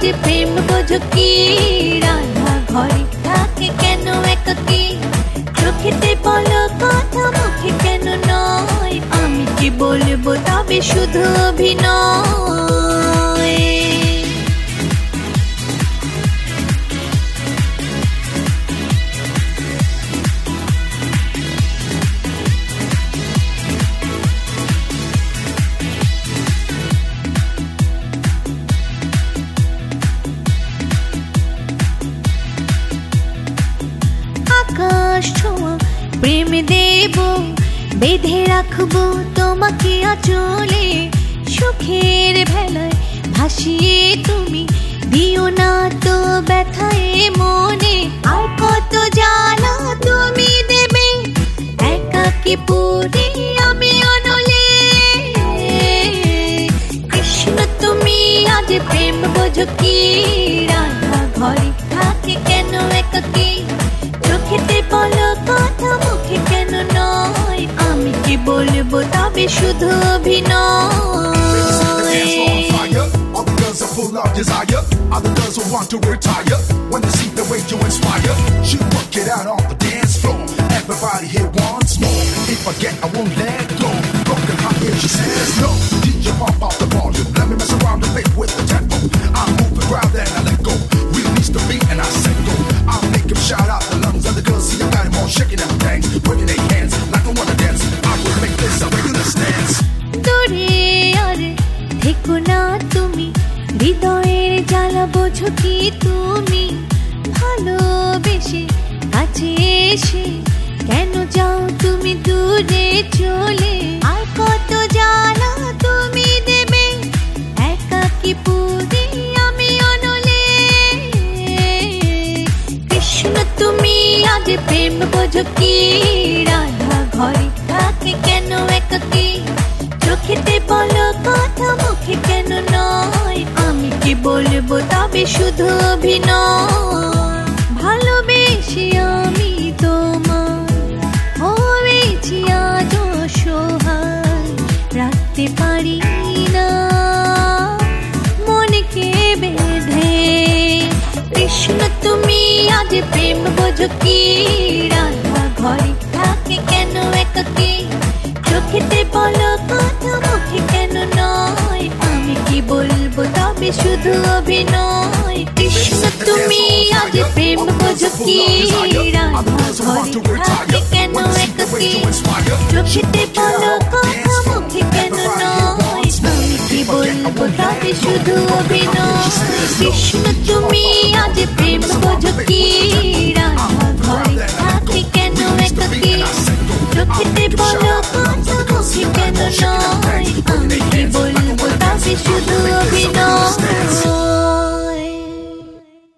প্রেম বোঝো কি রাধা ঘরে থাকে কেন একাকী চোখেতে বলো কথা মুখে কেন নয় আমি কি বলবো তবে শুধু অভিনয় আকাশ ছোঁয়া প্রেম দেব বেঁধে রাখবো তোমাকে আঁচলে সুখের ভেলায় ভাসিয়ে তুমি দিও না তো ব্যথায় মনে আর কত জ্বালা তুমি দেবে একাকী পুরে আমি অনলে কৃষ্ণ তুমি আজ প্রেম বোঝো কি রাধা ঘরে থাকে কেন একাকী চোখেতে বলো কথা মুখে কেন নয় আমি কি বলবো তবে শুধু অভিনয় Full of desire, other girls will want to retire when they see the way you inspire. You work it out on the dance floor. Everybody here wants more. If I get, I won't let go. Broken heart, here she says no. DJ pump out the volume. Let me mess around the beat with the tempo. I move around then I let go. Release the beat and I set go. I'll make them shout out the lungs of the girls. See I got them all shaking them things, waving their hands like I wanna dance. I will make this a regular stance. দূরে আর থেকো না তুমি হৃদয়ের জ্বালা বোঝো কি তুমি ভালোবেসে কাছে এসে কেন যাও তুমি দূরে চলে আর কত জ্বালা তুমি দেবে একাকী পুরে আমি অনলে কৃষ্ণ তুমি আজ প্রেম বোঝো কি রাধা ঘরে থাকে কেন একাকী চোখেতে বলো কথা মুখে কেন নয় আমি কি বলবো তবে শুধু অভিনয় ভালোবেসে আমি তোমার হয়েছি আজ অসহায় রাখতে পারি না মনকে বেঁধে কৃষ্ণ তুমি আজ প্রেম বোঝো কি রাধা ঘরে থাকে কেন একাকী চোখেতে বলো কথা মুখে কেন নয় আমি কি বলবো তবে শুধু অভিনয় কৃষ্ণ তুমি আজ প্রেম বোঝো কি রাধা ঘরে থাকে কেন একাকী চোখেতে বলো কথা মুখে কেন নয় আমি কি বলবো তবে শুধু অভিনয় কৃষ্ণ তুমি আজ প্রেম বোঝো কি রাধা ঘরে থাকে কেন একাকী চোখেতে বলো কথা মুখে কেন নয় আমি কি বলবো তবে শুধু অভিনয়